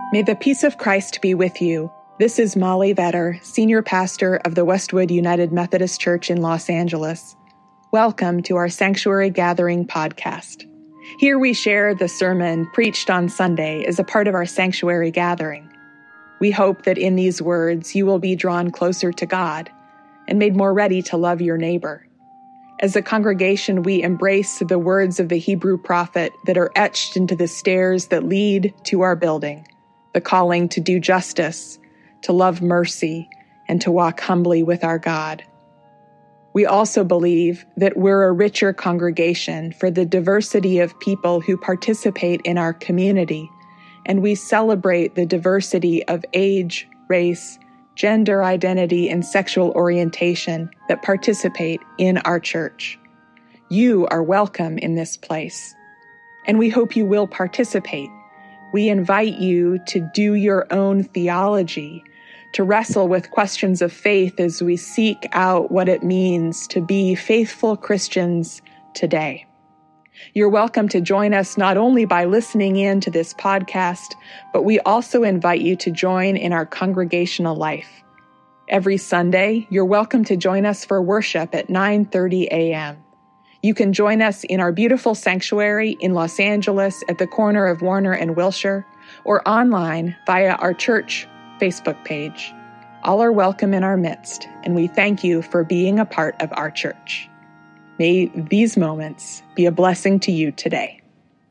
May the peace of Christ be with you. This is Molly Vetter, Senior Pastor of the Westwood United Methodist Church in Los Angeles. Welcome to our Sanctuary Gathering podcast. Here we share the sermon preached on Sunday as a part of our Sanctuary Gathering. We hope that in these words you will be drawn closer to God and made more ready to love your neighbor. As a congregation, we embrace the words of the Hebrew prophet that are etched into the stairs that lead to our building. The calling to do justice, to love mercy, and to walk humbly with our God. We also believe that we're a richer congregation for the diversity of people who participate in our community, and we celebrate the diversity of age, race, gender identity, and sexual orientation that participate in our church. You are welcome in this place, and we hope you will participate. We invite you to do your own theology, to wrestle with questions of faith as we seek out what it means to be faithful Christians today. You're welcome to join us not only by listening in to this podcast, but we also invite you to join in our congregational life. Every Sunday, you're welcome to join us for worship at 9:30 a.m. You can join us in our beautiful sanctuary in Los Angeles at the corner of Warner and Wilshire, or online via our church Facebook page. All are welcome in our midst, and we thank you for being a part of our church. May these moments be a blessing to you today.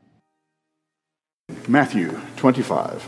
Matthew 25.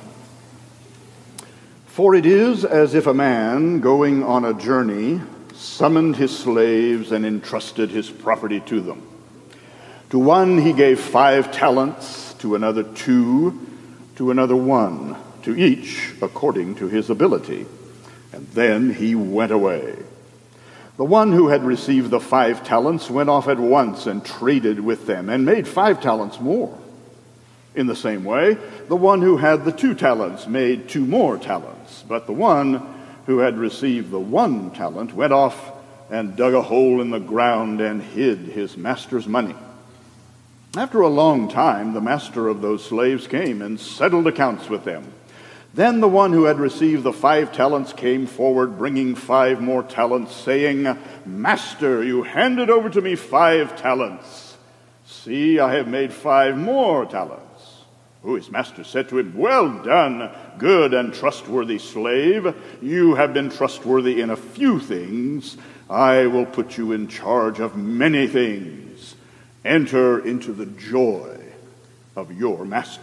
For it is as if a man going on a journey summoned his slaves and entrusted his property to them. To one he gave 5 talents, to another 2, to another 1, to each according to his ability. And then he went away. The one who had received the 5 talents went off at once and traded with them and made 5 talents more. In the same way, the one who had the 2 talents made 2 more talents. But the one who had received the 1 talent went off and dug a hole in the ground and hid his master's money. After a long time, the master of those slaves came and settled accounts with them. Then the one who had received the 5 talents came forward, bringing 5 more talents, saying, Master, you handed over to me 5 talents. See, I have made 5 more talents. Who his master said to him, Well done, good and trustworthy slave. You have been trustworthy in a few things. I will put you in charge of many things. Enter into the joy of your master.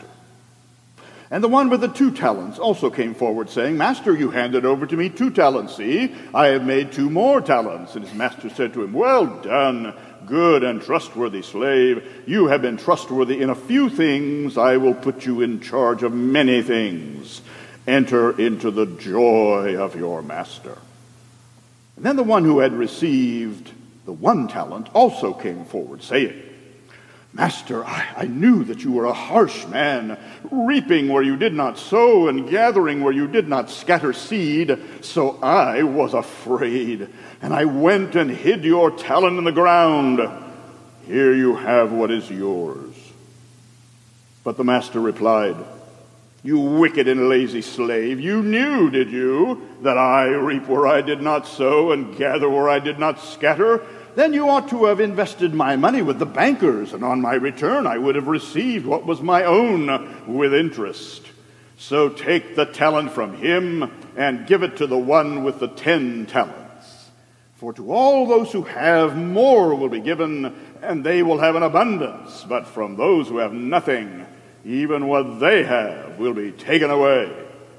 And the one with the 2 talents also came forward, saying, Master, you handed over to me 2 talents. See, I have made 2 more talents. And his master said to him, Well done, good and trustworthy slave. You have been trustworthy in a few things. I will put you in charge of many things. Enter into the joy of your master. And then the one who had received the 1 talent also came forward, saying, Master, I knew that you were a harsh man, reaping where you did not sow and gathering where you did not scatter seed. So I was afraid, and I went and hid your talent in the ground. Here you have what is yours. But the master replied, You wicked and lazy slave, you knew, did you, that I reap where I did not sow and gather where I did not scatter? Then you ought to have invested my money with the bankers, and on my return I would have received what was my own with interest. So take the talent from him and give it to the one with the 10 talents. For to all those who have, more will be given, and they will have an abundance. But from those who have nothing, even what they have will be taken away.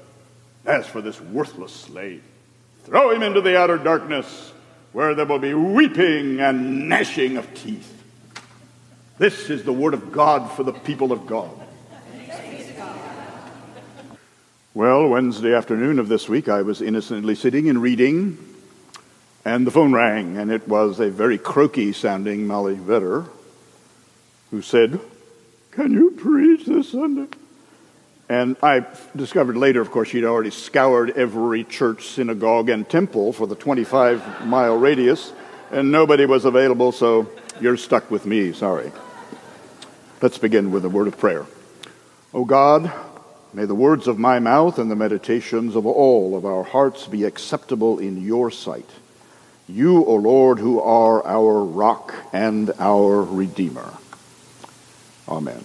As for this worthless slave, throw him into the outer darkness, where there will be weeping and gnashing of teeth. This is the word of God for the people of God. Well, Wednesday afternoon of this week, I was innocently sitting and reading, and the phone rang, and it was a very croaky-sounding Molly Vetter who said, Can you preach this Sunday? And I discovered later, of course, she'd already scoured every church, synagogue, and temple for the 25-mile radius, and nobody was available, so you're stuck with me, sorry. Let's begin with a word of prayer. O God, may the words of my mouth and the meditations of all of our hearts be acceptable in your sight. You, O Lord, who are our rock and our Redeemer. Amen.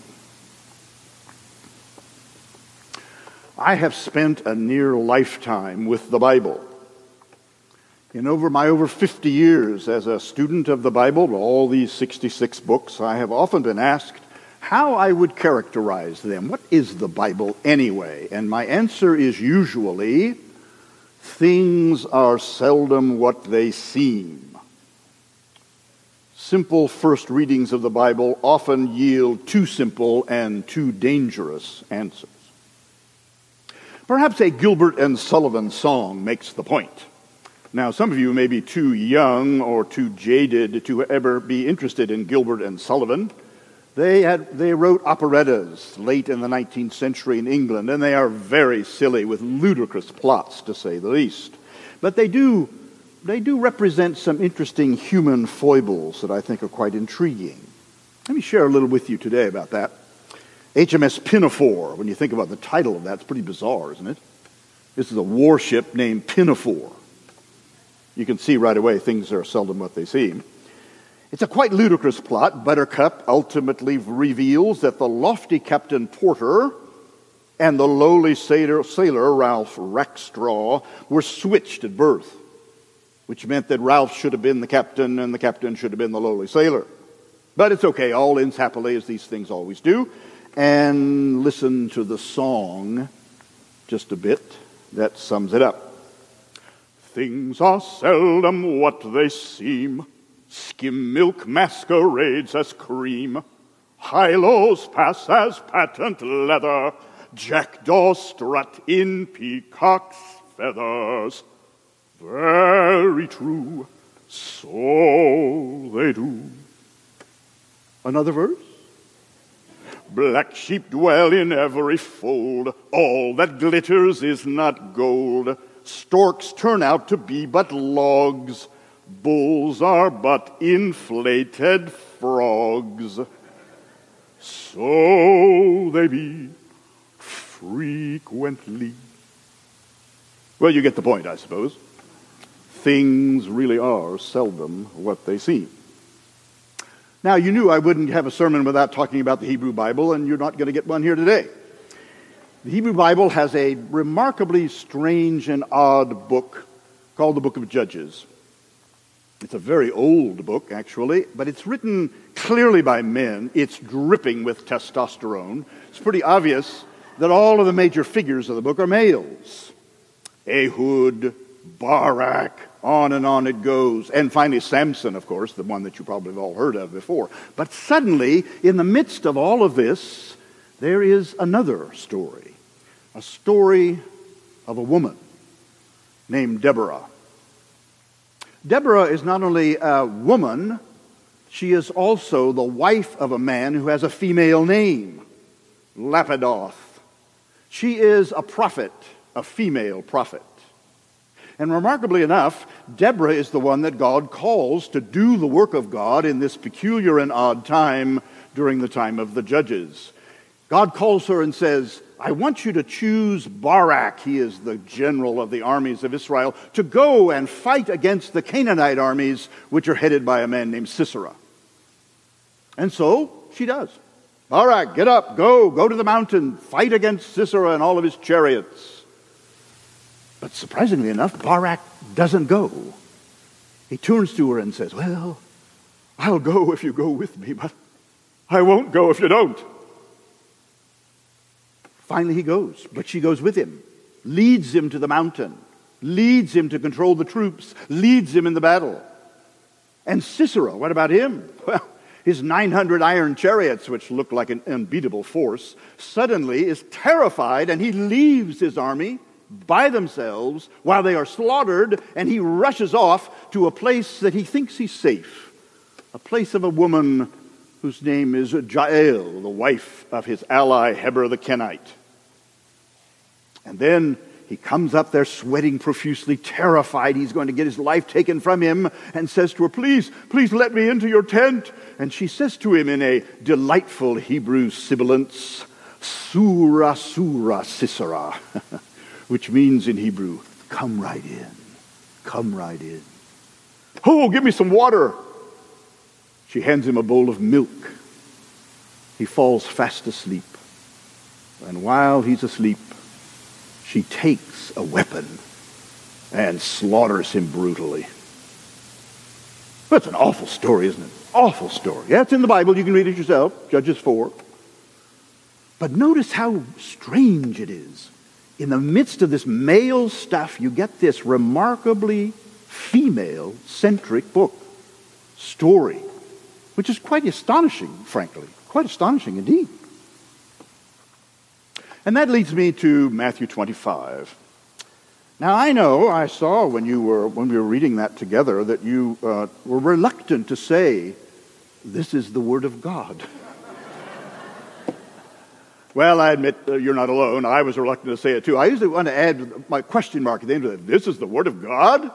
I have spent a near lifetime with the Bible. In over 50 years as a student of the Bible, all these 66 books, I have often been asked how I would characterize them. What is the Bible anyway? And my answer is usually, things are seldom what they seem. Simple first readings of the Bible often yield too simple and too dangerous answers. Perhaps a Gilbert and Sullivan song makes the point. Now, some of you may be too young or too jaded to ever be interested in Gilbert and Sullivan. They wrote operettas late in the 19th century in England, and they are very silly with ludicrous plots, to say the least. But they do represent some interesting human foibles that I think are quite intriguing. Let me share a little with you today about that. HMS Pinafore, when you think about the title of that, it's pretty bizarre, isn't it? This is a warship named Pinafore. You can see right away things are seldom what they seem. It's a quite ludicrous plot. Buttercup ultimately reveals that the lofty Captain Porter and the lowly sailor Ralph Rackstraw were switched at birth, which meant that Ralph should have been the captain and the captain should have been the lowly sailor. But it's okay, all ends happily, as these things always do. And listen to the song just a bit that sums it up. Things are seldom what they seem. Skim milk masquerades as cream. High-lows pass as patent leather. Jackdaws strut in peacock's feathers. Very true, so they do. Another verse? Black sheep dwell in every fold. All that glitters is not gold. Storks turn out to be but logs. Bulls are but inflated frogs. So they be frequently. Well, you get the point, I suppose. Things really are seldom what they seem. Now, you knew I wouldn't have a sermon without talking about the Hebrew Bible, and you're not going to get one here today. The Hebrew Bible has a remarkably strange and odd book called the Book of Judges. It's a very old book, actually, but it's written clearly by men. It's dripping with testosterone. It's pretty obvious that all of the major figures of the book are males. Ehud, Barak, on it goes. And finally Samson, of course, the one that you probably have all heard of before. But suddenly, in the midst of all of this, there is another story. A story of a woman named Deborah. Deborah is not only a woman, she is also the wife of a man who has a female name, Lapidoth. She is a prophet, a female prophet. And remarkably enough, Deborah is the one that God calls to do the work of God in this peculiar and odd time during the time of the judges. God calls her and says, I want you to choose Barak, he is the general of the armies of Israel, to go and fight against the Canaanite armies, which are headed by a man named Sisera. And so she does. Barak, get up, go to the mountain, fight against Sisera and all of his chariots. But surprisingly enough, Barak doesn't go. He turns to her and says, well, I'll go if you go with me, but I won't go if you don't. Finally he goes, but she goes with him, leads him to the mountain, leads him to control the troops, leads him in the battle. And Sisera, what about him? Well, his 900 iron chariots, which look like an unbeatable force, suddenly is terrified, and he leaves his army by themselves while they are slaughtered, and he rushes off to a place that he thinks he's safe, a place of a woman whose name is Jael, the wife of his ally Heber the Kenite. And then he comes up there sweating profusely, terrified he's going to get his life taken from him, and says to her, please let me into your tent. And she says to him in a delightful Hebrew sibilance, Surah, Surah, Sisera, which means in Hebrew, come right in. Come right in. Oh, give me some water. She hands him a bowl of milk. He falls fast asleep. And while he's asleep, she takes a weapon and slaughters him brutally. That's an awful story, isn't it? Awful story. Yeah, it's in the Bible. You can read it yourself, Judges 4. But notice how strange it is. In the midst of this male stuff, you get this remarkably female-centric book, story, which is quite astonishing, frankly. Quite astonishing indeed. And that leads me to Matthew 25. Now, I saw when we were reading that together that you were reluctant to say, this is the Word of God. Well, I admit you're not alone. I was reluctant to say it too. I usually want to add my question mark at the end of it. This is the Word of God?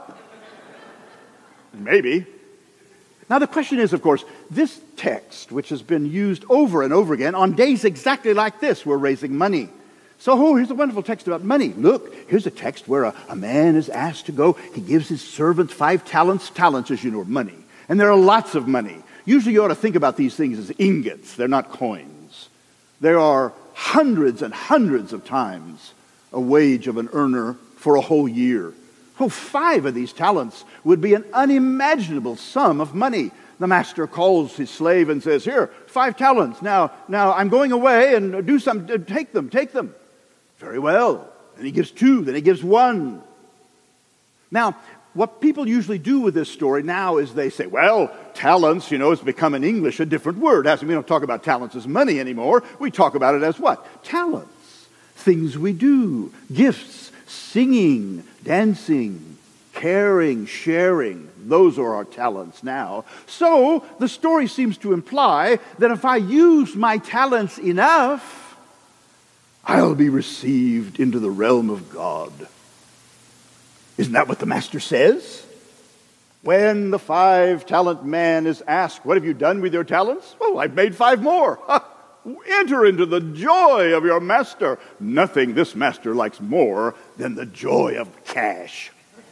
Maybe. Now the question is, of course, this text, which has been used over and over again on days exactly like this, we're raising money. So, here's a wonderful text about money. Look, here's a text where a man is asked to go. He gives his servants 5 talents. Talents, as you know, are money. And there are lots of money. Usually you ought to think about these things as ingots. They're not coins. There are hundreds and hundreds of times a wage of an earner for a whole year. 5 of these talents would be an unimaginable sum of money. The master calls his slave and says, here, 5 talents. Now I'm going away and do some, take them. Very well. Then he gives 2, then he gives 1. Now, what people usually do with this story now is they say, well, talents, has become in English a different word. We don't talk about talents as money anymore. We talk about it as what? Talents. Things we do. Gifts. Singing. Dancing. Caring. Sharing. Those are our talents now. So, the story seems to imply that if I use my talents enough, I'll be received into the realm of God. Isn't that what the master says? When the 5-talent man is asked, what have you done with your talents? Well, I've made 5 more. Enter into the joy of your master. Nothing this master likes more than the joy of cash.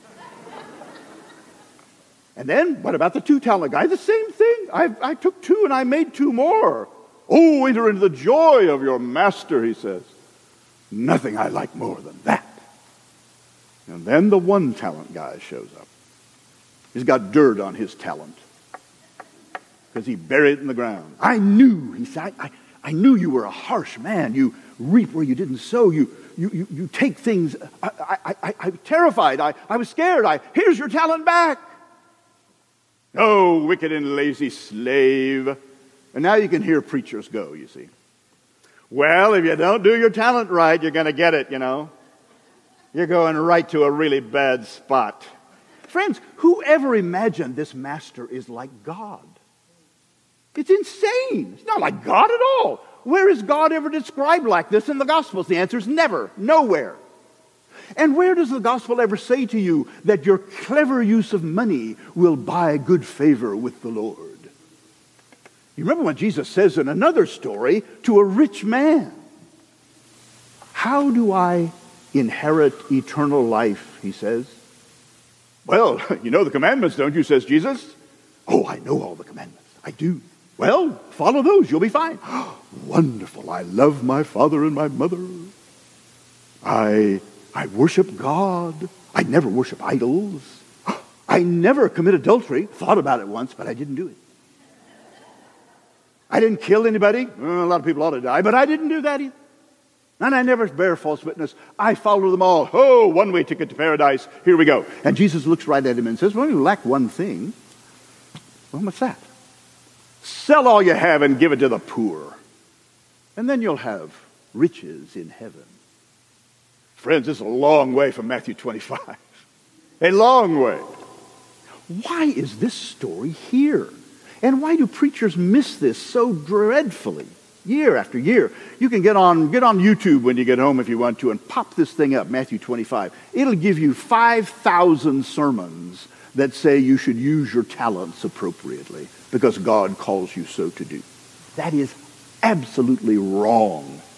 And then, what about the 2-talent guy? The same thing. I took 2 and I made 2 more. Oh, enter into the joy of your master, he says. Nothing I like more than that. And then the 1-talent guy shows up. He's got dirt on his talent because he buried it in the ground. I knew, he said, I knew you were a harsh man. You reap where you didn't sow. You take things. I'm terrified. I was scared. Here's your talent back. Oh, wicked and lazy slave. And now you can hear preachers go, you see. Well, if you don't do your talent right, you're going to get it, You're going right to a really bad spot. Friends, whoever imagined this master is like God? It's insane. It's not like God at all. Where is God ever described like this in the Gospels? The answer is never. Nowhere. And where does the Gospel ever say to you that your clever use of money will buy good favor with the Lord? You remember what Jesus says in another story to a rich man. How do I inherit eternal life, he says. Well, you know the commandments, don't you, says Jesus. Oh, I know all the commandments. I do. Well, follow those. You'll be fine. Wonderful. I love my father and my mother. I worship God. I never worship idols. I never commit adultery. Thought about it once, but I didn't do it. I didn't kill anybody. A lot of people ought to die, but I didn't do that either. And I never bear false witness. I follow them all. Oh, one-way ticket to paradise. Here we go. And Jesus looks right at him and says, well, you lack one thing. Well, what's that? Sell all you have and give it to the poor. And then you'll have riches in heaven. Friends, this is a long way from Matthew 25. A long way. Why is this story here? And why do preachers miss this so dreadfully? Year after year. You can get on YouTube when you get home if you want to and pop this thing up, Matthew 25. It'll give you 5,000 sermons that say you should use your talents appropriately because God calls you so to do. That is absolutely wrong.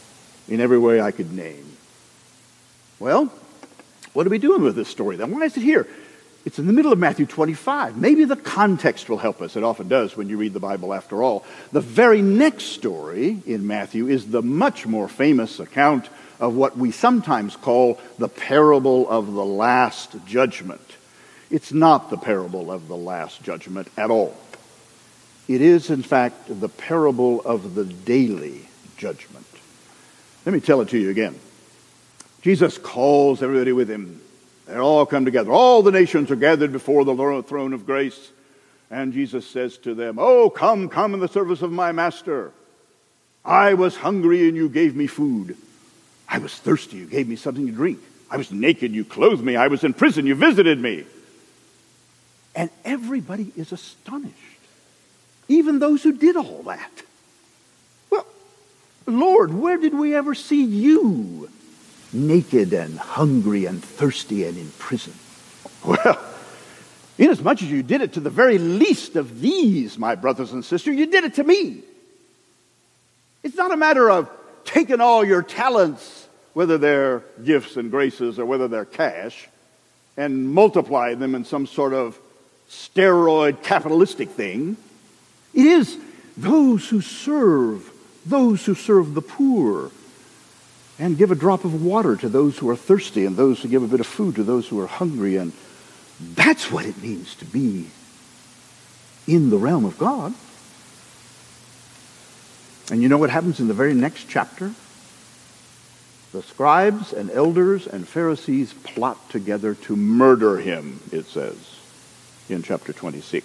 in every way I could name. Well, what are we doing with this story then? Why is it here? It's in the middle of Matthew 25. Maybe the context will help us. It often does when you read the Bible after all. The very next story in Matthew is the much more famous account of what we sometimes call the parable of the Last Judgment. It's not the parable of the Last Judgment at all. It is, in fact, the parable of the daily judgment. Let me tell it to you again. Jesus calls everybody with him. They all come together. All the nations are gathered before the throne of grace. And Jesus says to them, "Oh, come in the service of my master. I was hungry and you gave me food. I was thirsty, you gave me something to drink. I was naked, you clothed me. I was in prison, you visited me." And everybody is astonished. Even those who did all that. Well, Lord, where did we ever see you naked and hungry and thirsty and in prison? Well, inasmuch as you did it to the very least of these, my brothers and sisters, you did it to me. It's not a matter of taking all your talents, whether they're gifts and graces or whether they're cash, and multiplying them in some sort of steroid capitalistic thing. It is those who serve the poor, and give a drop of water to those who are thirsty, and those who give a bit of food to those who are hungry. And that's what it means to be in the realm of God. And you know what happens in the very next chapter? The scribes and elders and Pharisees plot together to murder him, it says in chapter 26.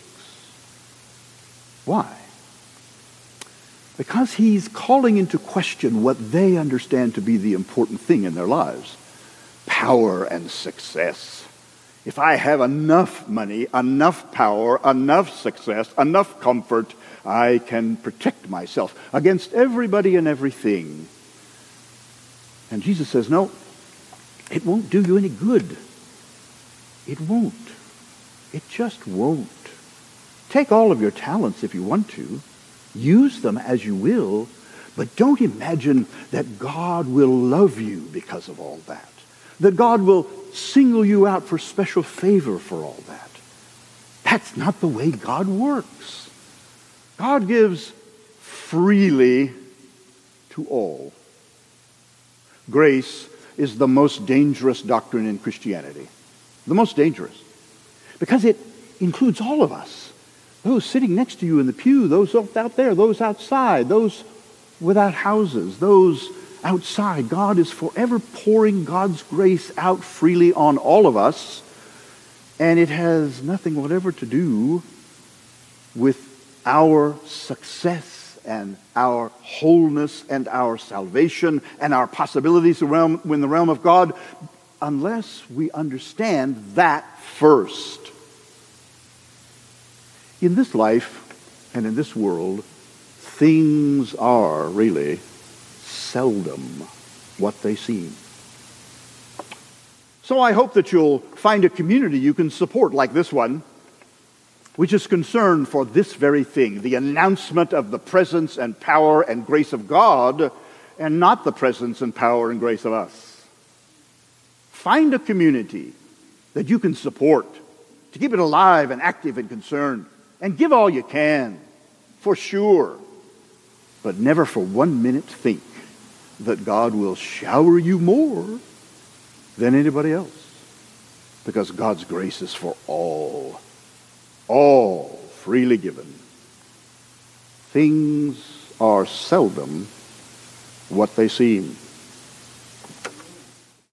Why? Because he's calling into question what they understand to be the important thing in their lives. Power and success. If I have enough money, enough power, enough success, enough comfort, I can protect myself against everybody and everything. And Jesus says, no, it won't do you any good. It won't. It just won't. Take all of your talents if you want to. Use them as you will, but don't imagine that God will love you because of all that. That God will single you out for special favor for all that. That's not the way God works. God gives freely to all. Grace is the most dangerous doctrine in Christianity. The most dangerous. Because it includes all of us. Those sitting next to you in the pew, those out there, those outside, those without houses, those outside. God is forever pouring God's grace out freely on all of us, and it has nothing whatever to do with our success and our wholeness and our salvation and our possibilities in the realm of God, unless we understand that first. In this life and in this world, things are really seldom what they seem. So I hope that you'll find a community you can support like this one, which is concerned for this very thing, the announcement of the presence and power and grace of God, and not the presence and power and grace of us. Find a community that you can support to keep it alive and active and concerned. And give all you can, for sure. But never for 1 minute think that God will shower you more than anybody else. Because God's grace is for all freely given. Things are seldom what they seem.